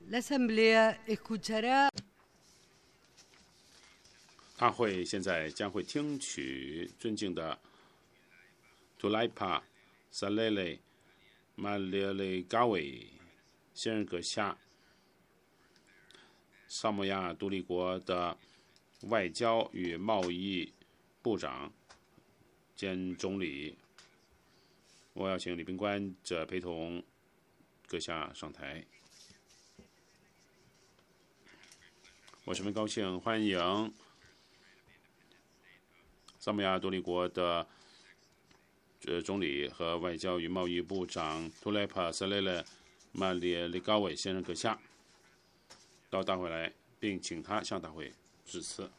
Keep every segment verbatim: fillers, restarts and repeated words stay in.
L'Assemblea escuchará. 大会现在将会听取尊敬的 Tulaipa Salele Malielegawi 先人阁下，萨摩亚独立国的外交与贸易部长兼总理。我要请礼宾官者陪同阁下上台。我十分高兴欢迎萨摩亚独立国的呃总理和外交与贸易部长图莱帕塞雷勒马列里高伟先生阁下到大会来，并请他向大会致辞。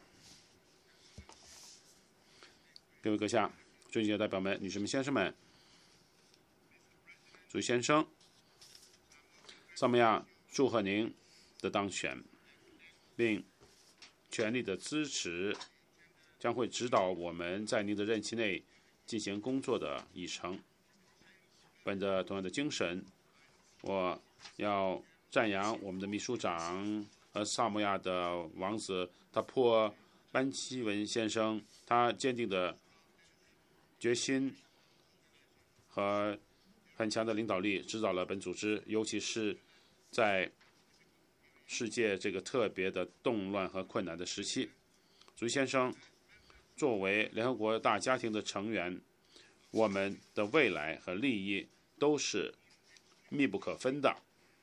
各位阁下、尊敬的代表们、女士们、先生们，主席先生，萨摩亚祝贺您的当选，并全力的支持将会指导我们在您的任期内进行工作的议程。本着同样的精神，我要赞扬我们的秘书长和萨摩亚的王子塔珀班基文先生，他坚定的决心和很强的领导力指导了本组织，尤其是在世界这个特别的动乱和困难的时期。主席先生，作为联合国大家庭的成员，我们的未来和利益都是密不可分的。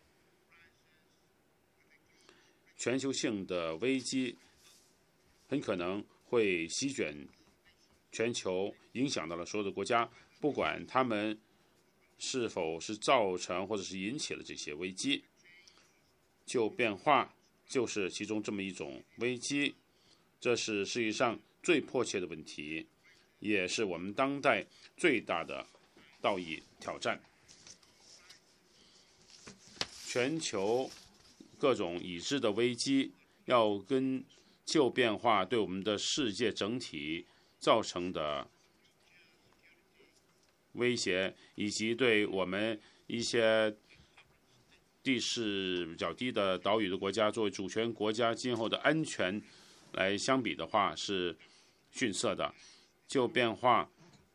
全球性的危机很可能会席卷全球，影响到了所有的国家，不管他们是否是造成或者是引起了这些危机。气候变化就是其中这么一种危机，这是世界上最迫切的问题，也是我们当代最大的道义挑战。全球各种已知的危机要跟气候变化对我们的世界整体造成的威胁，以及对我们一些地势较低的岛屿的国家作为主权国家今后的安全来相比的话，是逊色的。气候变化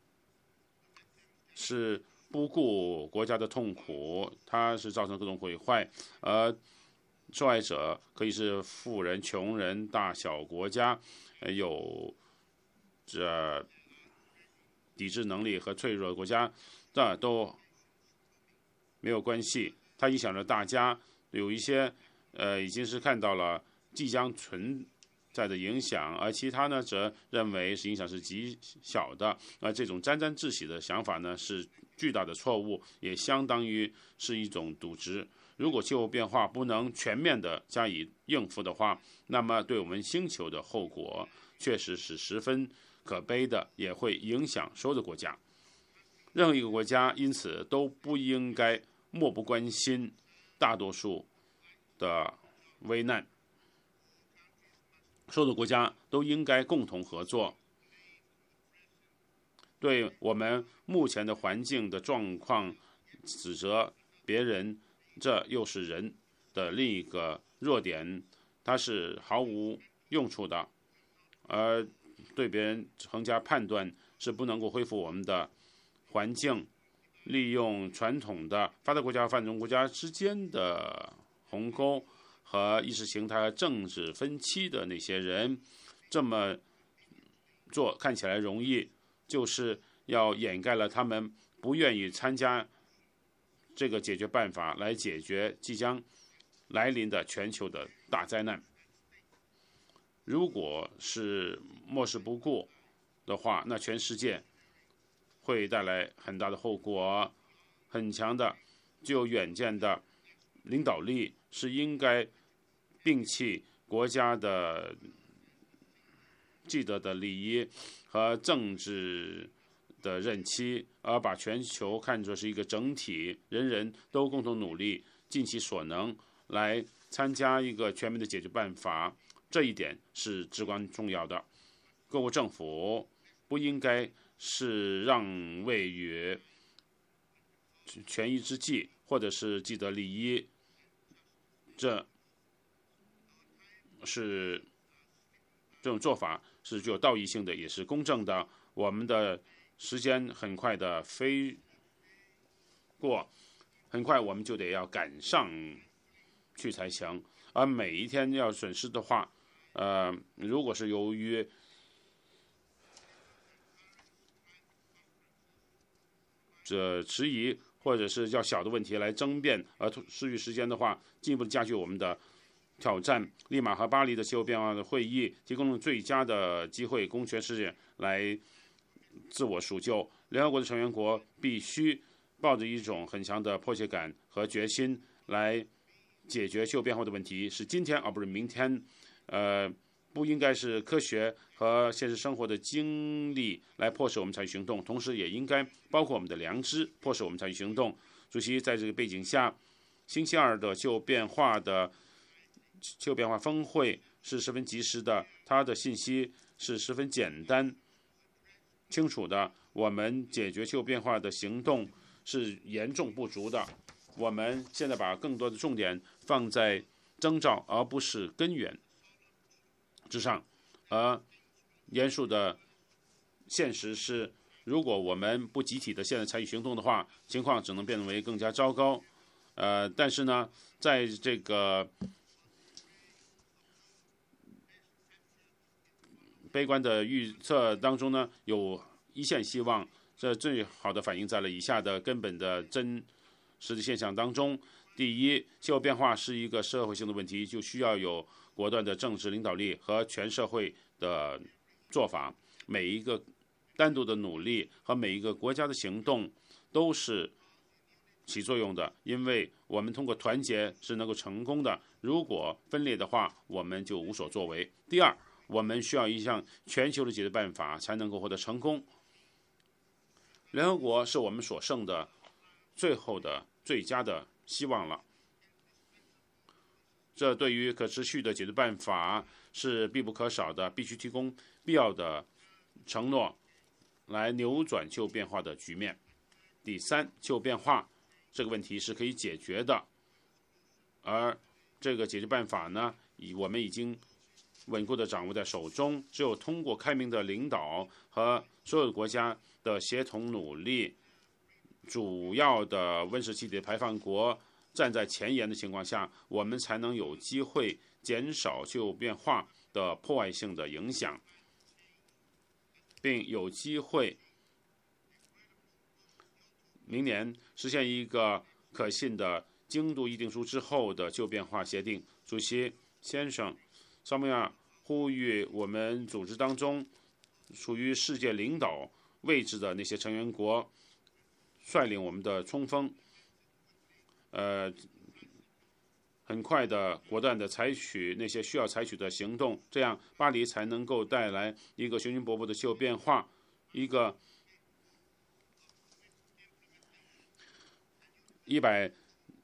是不顾国家的痛苦，它是造成各种毁坏，而受害者可以是富人、穷人、大小国家，有这抵制能力和脆弱的国家，这都没有关系。它影响着大家，有一些呃已经是看到了即将存在的影响，而其他呢则认为是影响是极小的。而这种沾沾自喜的想法呢是巨大的错误，也相当于是一种渎职。如果气候变化不能全面的加以应付的话，那么对我们星球的后果确实是十分可悲的，也会影响所有的国家。任何一个国家因此都不应该漠不关心大多数的危难，所有的国家都应该共同合作，对我们目前的环境的状况指责别人，这又是人的另一个弱点，它是毫无用处的。而对别人横加判断是不能够恢复我们的环境。利用传统的发达国家和发展中国家之间的鸿沟和意识形态和政治分歧的那些人，这么做看起来容易，就是要掩盖了他们不愿意参加这个解决办法来解决即将来临的全球的大灾难。如果是漠视不顾的话，那全世界会带来很大的后果。很强的具有远见的领导力是应该摒弃国家的既得的利益和政治的任期，而把全球看作是一个整体，人人都共同努力，尽其所能来参加一个全面的解决办法。这一点是至关重要的。各国政府不应该是让位于权宜之计，或者是既得利益这是这种做法是具有道义性的，也是公正的。我们的时间很快的飞过，很快我们就得要赶上去才行。而每一天要损失的话，呃，如果是由于这迟疑或者是较小的问题来争辩而失去时间的话，进一步加剧我们的挑战。利马和巴黎的气候变化的会议提供了最佳的机会，供全世界来自我赎救。联合国的成员国必须抱着一种很强的迫切感和决心来解决气候变化的问题，是今天而不是明天。呃，不应该是科学和现实生活的经历来迫使我们采取行动，同时也应该包括我们的良知，迫使我们采取行动。主席，在这个背景下，星期二的气候变化的气候变化峰会是十分及时的，它的信息是十分简单、清楚的。我们解决气候变化的行动是严重不足的。我们现在把更多的重点放在征兆，而不是根源之上。而严肃的现实是，如果我们不集体的现在采取行动的话，情况只能变为更加糟糕。呃，但是呢，在这个悲观的预测当中呢，有一线希望。这最好的反映在了以下的根本的真实的现象当中。第一，气候变化是一个社会性的问题，就需要有果断的政治领导力和全社会的做法。每一个单独的努力和每一个国家的行动都是起作用的，因为我们通过团结是能够成功的。如果分裂的话，我们就无所作为。第二，我们需要一项全球的解决办法才能够获得成功。联合国是我们所剩的最后的最佳的希望了。这对于可持续的解决办法是必不可少的，必须提供必要的承诺来扭转气候变化的局面。第三，气候变化这个问题是可以解决的，而这个解决办法呢，我们已经稳固地掌握在手中。只有通过开明的领导和所有国家的协同努力，主要的温室气体排放国站在前沿的情况下，我们才能有机会减少气候变化的破坏性的影响，并有机会明年实现一个可信的京都议定书之后的气候变化协定。主席先生，萨穆亚呼吁我们组织当中处于世界领导位置的那些成员国率领我们的冲锋，呃，很快的、果断的采取那些需要采取的行动，这样巴黎才能够带来一个雄心勃勃的气候变化，一个一百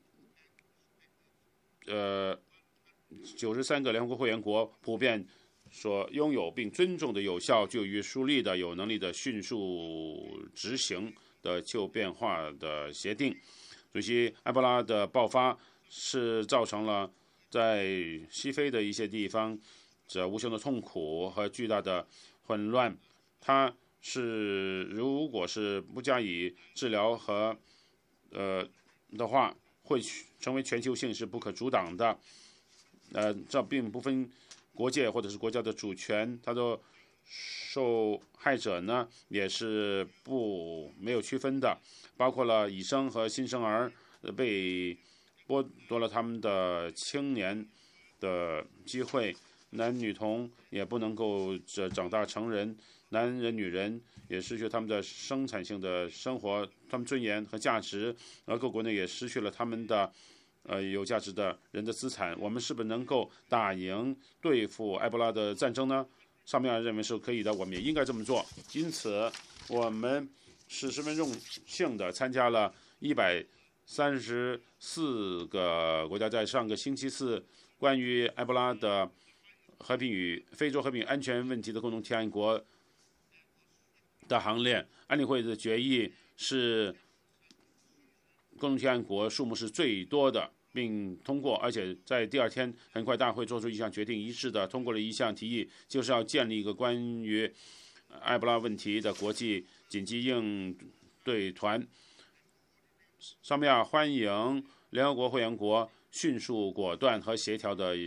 呃九十三个联合国会员国普遍所拥有并尊重的有效、具有约束力的、有能力的迅速执行的气候变化的协定。主席，埃博拉的爆发是造成了在西非的一些地方这无穷的痛苦和巨大的混乱。它是如果是不加以治疗和呃的话，会成为全球性是不可阻挡的。呃，这并不分国界或者是国家的主权，它的受害者呢也是不没有区分的，包括了已生和新生儿被剥夺了他们的青年的机会，男女童也不能够这长大成人，男人女人也失去他们的生产性的生活，他们尊严和价值，而各国呢也失去了他们的呃有价值的人的资产。我们是不是能够打赢对付埃博拉的战争呢？上面认为是可以的，我们也应该这么做。因此，我们是十分荣幸的参加了一百三十四个国家在上个星期四关于埃博拉的和平与非洲和平与安全问题的共同提案国的行列。安理会的决议是共同提案国数目是最多的， 并通过，而且在第二天很快大会做出一项决定，一致的通过了一项提议，就是要建立一个关于埃博拉问题的国际紧急应对团。萨米亚欢迎联合国会员国迅速、果断和协调的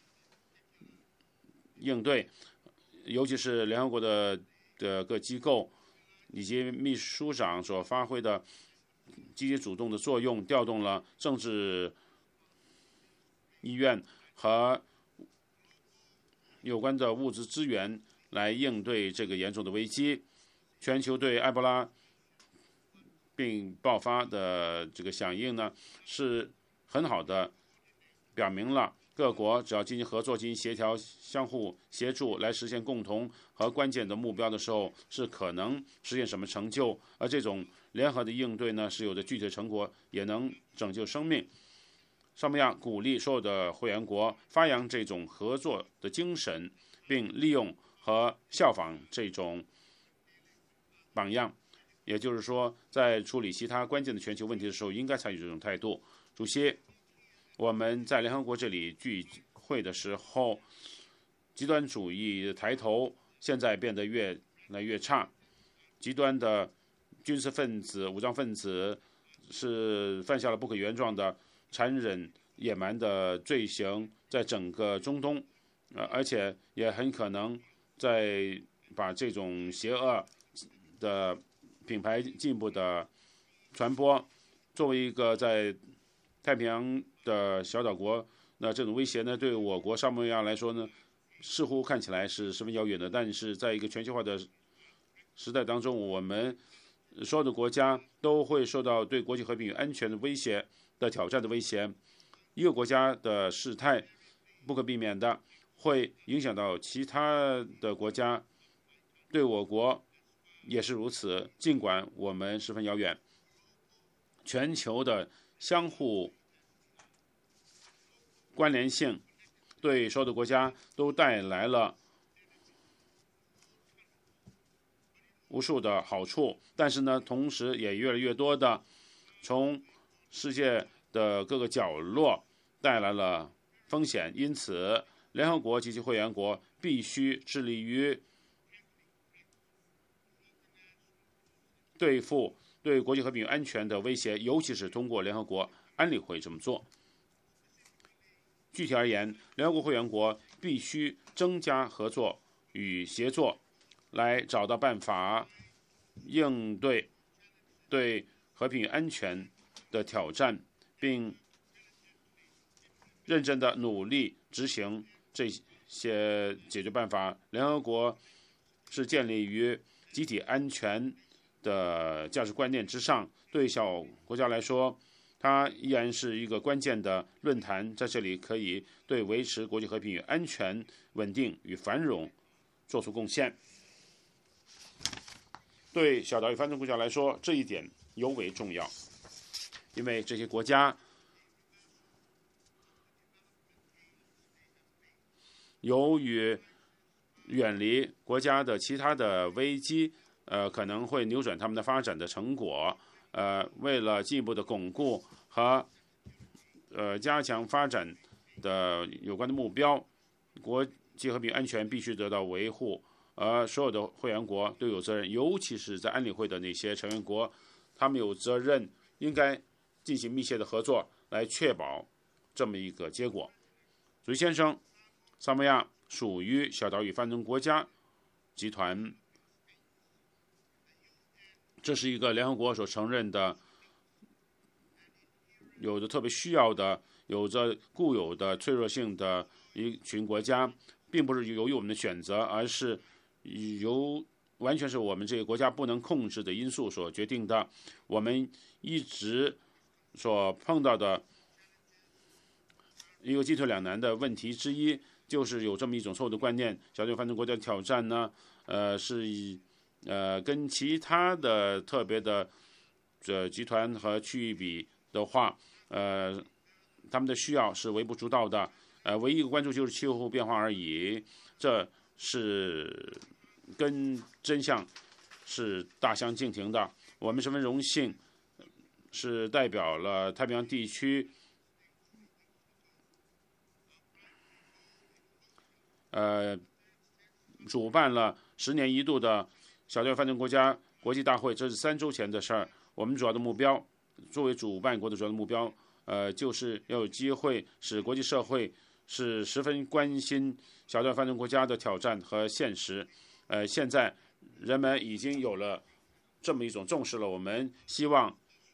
应对，尤其是联合国的的各机构以及秘书长所发挥的积极主动的作用，调动了政治意愿和有关的物质资源来应对这个严重的危机。全球对埃博拉病爆发的这个响应呢，是很好的表明了各国只要进行合作、进行协调、相互协助来实现共同和关键的目标的时候，是可能实现什么成就。而这种联合的应对呢，是有着具体的成果，也能拯救生命。萨米亚鼓励所有的会员国发扬这种合作的精神，并利用和效仿这种榜样。也就是说，在处理其他关键的全球问题的时候，应该采取这种态度。主席，我们在联合国这里聚会的时候，极端主义的抬头现在变得越来越差，极端的军事分子、武装分子是犯下了不可原状的残忍野蛮的罪行，在整个中东，呃，而且也很可能在把这种邪恶的品牌进一步的传播。作为一个在太平洋的小岛国，那这种威胁呢，对我国萨摩亚来说呢，似乎看起来是十分遥远的。但是在一个全球化的时代当中，我们所有的国家都会受到对国际和平与安全的威胁的挑战的威胁。一个国家的事态不可避免的会影响到其他的国家，对我国也是如此。尽管我们十分遥远，全球的相互关联性对所有的国家都带来了无数的好处，但是呢，同时也越来越多的从世界的各个角落带来了风险。因此，联合国及其会员国必须致力于对付对国际和平与安全的威胁，尤其是通过联合国安理会这么做。具体而言，联合国会员国必须增加合作与协作，来找到办法应对对和平与安全的挑战，并认真的努力执行这些解决办法。联合国是建立于集体安全的价值观念之上，对小国家来说，它依然是一个关键的论坛，在这里可以对维持国际和平与安全、稳定与繁荣做出贡献。对小岛屿发展中国家来说，这一点尤为重要，因为这些国家由于远离国家的其他的危机，呃，可能会扭转他们的发展的成果。呃，为了进一步的巩固和呃加强发展的有关的目标，国际和平安全必须得到维护，而所有的会员国都有责任，尤其是在安理会的那些成员国，他们有责任应该进行密切的合作，来确保这么一个结果。主席先生，萨摩亚属于小岛屿发展中国家集团，这是一个联合国所承认的、有着特别需要的、有着固有的脆弱性的一群国家，并不是由于我们的选择，而是由完全是我们这个国家不能控制的因素所决定的。我们一直所碰到的一个进退两难的问题之一，就是有这么一种错误的观念：小岛屿发展中国家的挑战呢，呃，是以呃跟其他的特别的这集团和区域比的话，呃，他们的需要是微不足道的。呃，唯一一个关注就是气候变化而已，这是跟真相是大相径庭的。我们十分荣幸，是代表了太平洋地区呃主办了十年一度的小调查犯罪国家国际大会，这是三周前的事儿。我们主要的目标，作为主办国的主要的目标，呃，就是要有机会使国际社会是十分关心小调查犯罪国家的挑战和现实。呃，现在人们已经有了这么一种重视了。我们希望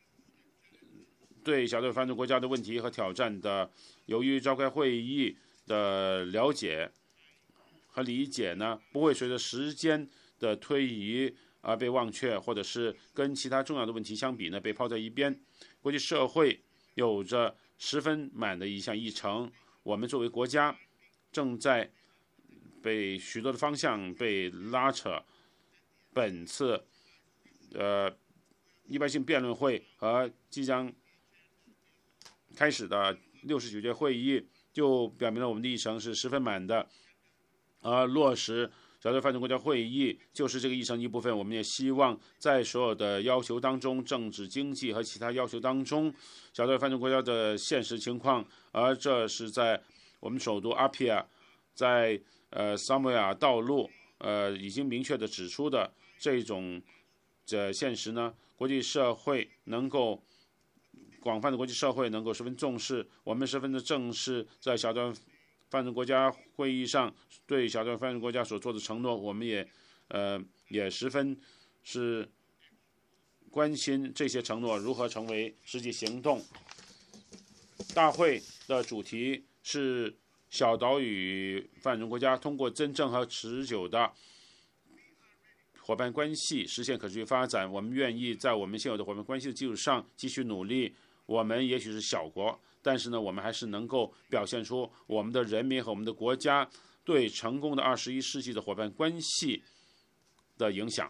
对小调查犯罪国家的问题和挑战的，由于召开会议的了解和理解呢，不会随着时间的推移而被忘却，或者是跟其他重要的问题相比呢被抛在一边。国际社会有着十分满的一项议程，我们作为国家正在被许多的方向被拉扯。本次呃一般性辩论会和即将开始的六十九届会议就表明了我们的议程是十分满的。而落实小调查犯罪国家会议就是这个议程一部分。我们也希望在所有的要求当中，政治、经济和其他要求当中，小调查犯罪国家的现实情况，而这是在我们首都阿皮亚，在呃萨摩亚道路呃已经明确的指出的这种这现实呢，国际社会能够广泛的国际社会能够十分重视，我们十分的正视在小调查犯罪国家会议上对小调查犯罪国家所做的承诺，我们也呃也十分是关心这些承诺如何成为实际行动。大会的主题是小岛屿犯罪国家通过真正和持久的伙伴关系实现可持续发展。我们愿意在我们现有的伙伴关系的基础上继续努力。我们也许是小国，但是呢，我们还是能够表现出我们的人民和我们的国家对成功的二十一世纪的伙伴关系的影响。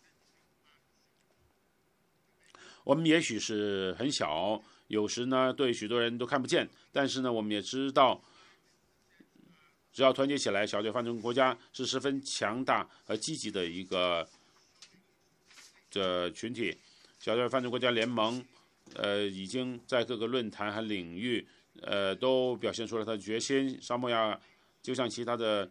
我们也许是很小，有时呢对许多人都看不见，但是呢，我们也知道，只要团结起来，小调查犯罪国家是十分强大和积极的一个这群体。小调查犯罪国家联盟呃，已经在各个论坛和领域，呃，都表现出了他的决心。萨摩亚就像其他的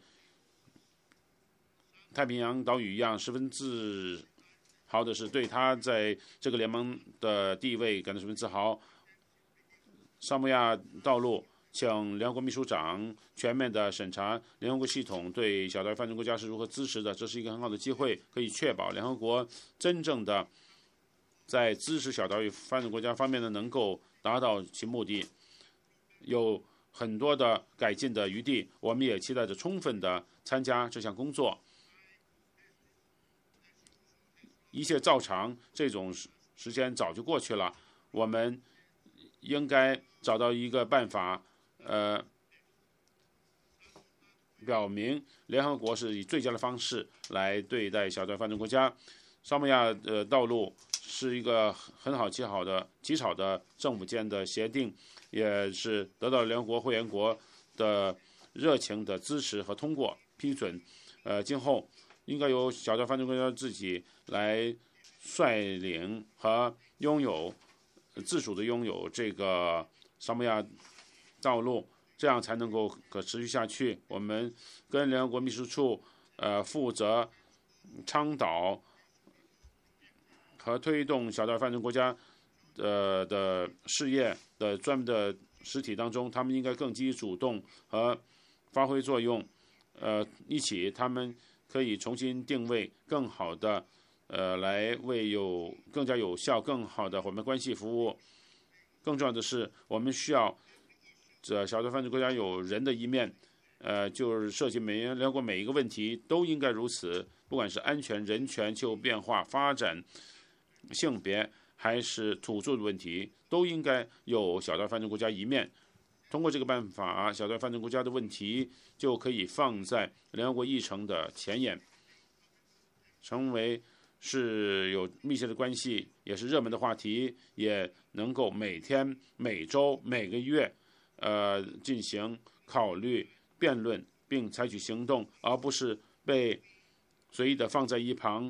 太平洋岛屿一样，十分自豪的是对他在这个联盟的地位感到十分自豪。萨摩亚道路请联合国秘书长全面的审查联合国系统对小调查犯罪国家是如何支持的，这是一个很好的机会，可以确保联合国真正的在支持小岛屿犯罪国家方面呢，能够达到其目的，有很多的改进的余地。我们也期待着充分的参加这项工作。一切照常，这种时间早就过去了。我们应该找到一个办法，呃，表明联合国是以最佳的方式来对待小调查犯罪国家。萨摩亚的道路是一个很好极好的极少的政府间的协定，也是得到联合国会员国的热情的支持和通过批准。呃，今后应该由小调查犯罪国家自己来率领和拥有自主的拥有这个萨摩亚道路，这样才能够可持续下去。我们跟联合国秘书处呃负责倡导和推动小调查犯罪国家呃的事业的专门的实体当中，他们应该更积极主动和发挥作用。呃，一起他们可以重新定位，更好的呃来为有更加有效、更好的伙伴关系服务。更重要的是，我们需要这小调查犯罪国家有人的一面，呃，就是涉及每联合国每一个问题都应该如此，不管是安全、人权、气候变化、发展、性别还是土著的问题，都应该有小调查犯罪国家一面。通过这个办法，小调查犯罪国家的问题就可以放在联合国议程的前沿，成为是有密切的关系，也是热门的话题，也能够每天、每周、每个月，呃，进行考虑、辩论，并采取行动，而不是被随意的放在一旁。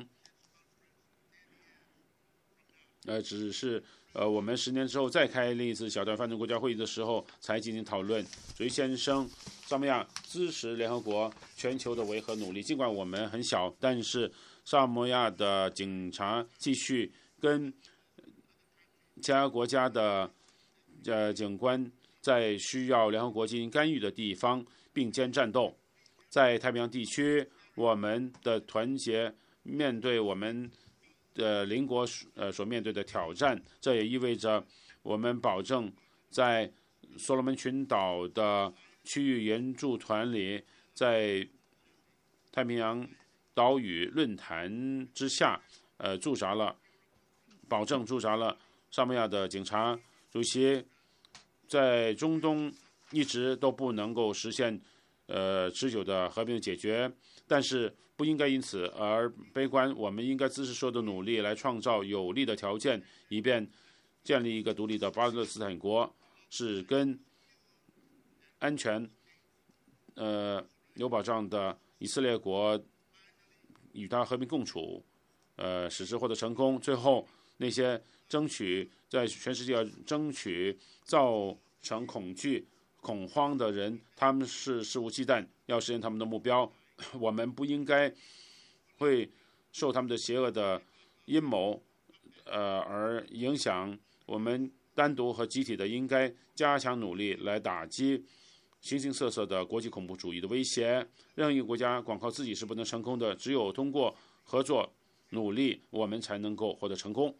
呃，只是呃，我们十年之后再开另一次小调查犯罪国家会议的时候才进行讨论。所以先生萨摩亚支持联合国全球的维和努力，尽管我们很小，但是萨摩亚的警察继续跟其他国家的呃警官在需要联合国进行干预的地方并肩战斗。在太平洋地区，我们的团结面对我们的邻国呃所面对的挑战，这也意味着我们保证在所罗门群岛的区域援助团里，在太平洋岛屿论坛之下，呃，驻扎了，保证驻扎了萨摩亚的警察。主席在中东一直都不能够实现呃持久的和平的解决，但是不应该因此而悲观。我们应该支持所有的努力，来创造有利的条件，以便建立一个独立的巴勒斯坦国，是跟安全呃有保障的以色列国与他和平共处，呃，使之获得成功。最后，那些争取在全世界争取造成恐惧、恐慌的人，他们是肆无忌惮，要实现他们的目标。我们不应该会受他们的邪恶的阴谋，呃，而影响我们单独和集体的应该加强努力来打击形形色色的国际恐怖主义的威胁。任何一个国家光靠自己是不能成功的，只有通过合作努力，我们才能够获得成功。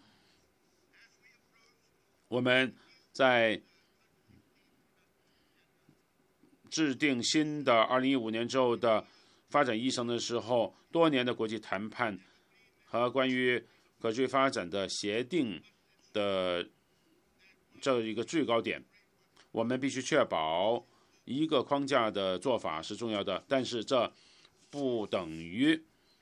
我们在制定新的二零一五年之后的发展议程的时候，多年的国际谈判和关于可持续发展的协定的这一个最高点，我们必须确保一个框架的做法是重要的，但是这不等于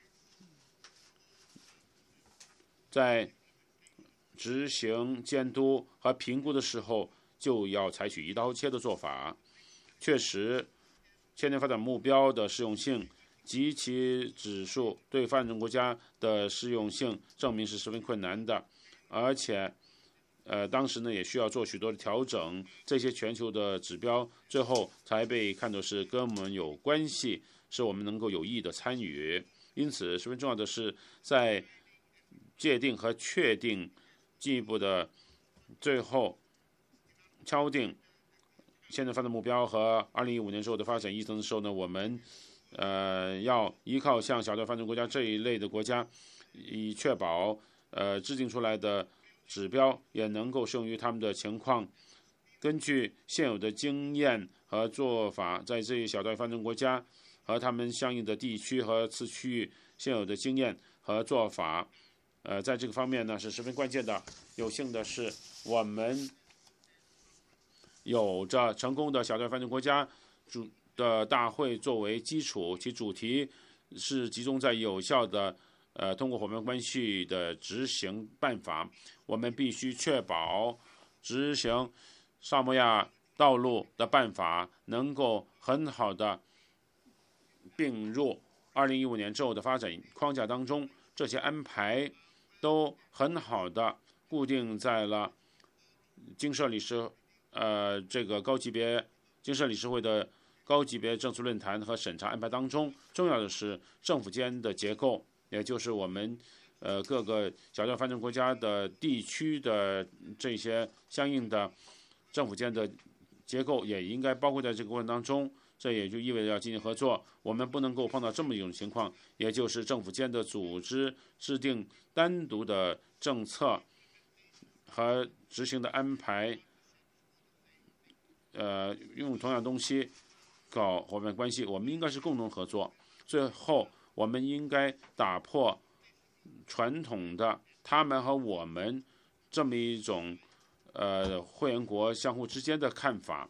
在执行、监督和评估的时候就要采取一刀切的做法。确实，千年发展目标的适用性及其指数对发展中国家的适用性证明是十分困难的，而且呃，当时呢也需要做许多的调整，这些全球的指标最后才被看作是跟我们有关系，是我们能够有意的参与。因此，十分重要的是在界定和确定进一步的最后敲定现在发展目标和二零一五年之后的发展议程的时候呢，我们呃要依靠像小段发展国家这一类的国家，以确保呃制定出来的指标也能够适用于他们的情况。根据现有的经验和做法，在这一小段发展国家和他们相应的地区和次区域现有的经验和做法，呃，在这个方面呢是十分关键的。有幸的是，我们有着成功的小段发展国家主的大会作为基础，其主题是集中在有效的呃通过伙伴关系的执行办法。我们必须确保执行萨摩亚道路的办法能够很好的并入二零一五年之后的发展框架当中，这些安排都很好的固定在了经社理事呃这个高级别经社理事会的高级别政策论坛和审查安排当中。重要的是政府间的结构，也就是我们呃各个小段发展国家的地区的这些相应的政府间的结构也应该包括在这个过程当中。这也就意味着要进行合作。我们不能够碰到这么一种情况，也就是政府间的组织制定单独的政策和执行的安排，呃，用同样东西搞伙伴关系。我们应该是共同合作。最后，我们应该打破传统的他们和我们这么一种呃会员国相互之间的看法，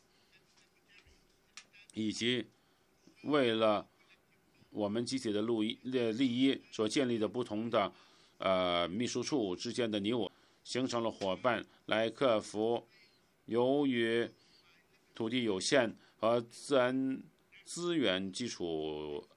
以及为了我们集体的利益所建立的不同的呃秘书处之间的你我，形成了伙伴，来克服由于土地有限和自然资源基础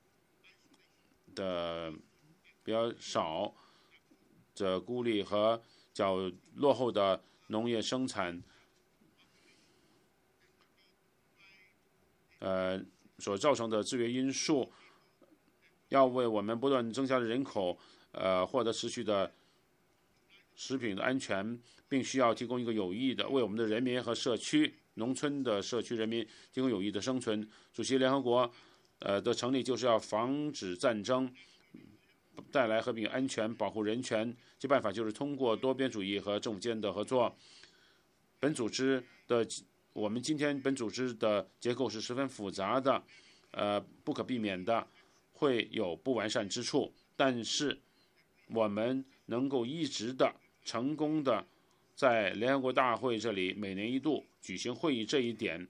的比较少的孤立和较落后的农业生产呃所造成的制约因素，要为我们不断增加的人口呃获得持续的食品的安全，并需要提供一个有益的为我们的人民和社区、农村的社区人民提供有益的生存。主席，联合国呃的成立就是要防止战争，带来和平安全，保护人权。其办法就是通过多边主义和政府间的合作。本组织的我们今天本组织的结构是十分复杂的，呃，不可避免的会有不完善之处，但是我们能够一直的成功的在联合国大会这里每年一度举行会议，这一点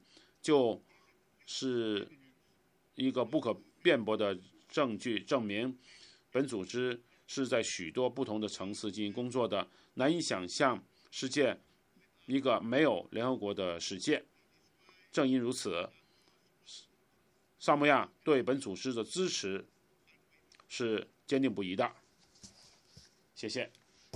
就是一个不可辩驳的证据，证明本组织是在许多不同的层次进行工作的。难以想象世界一个没有联合国的世界。正因如此，萨摩亚对本组织的支持是坚定不移的。谢谢。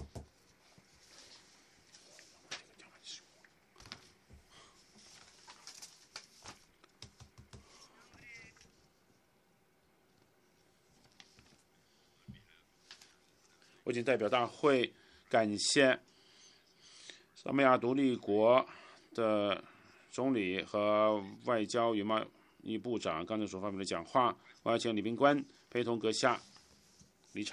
我谨代表大会感谢萨摩亚独立国的总理和外交与贸易部长刚才所发表的讲话。我要请礼宾官陪同阁下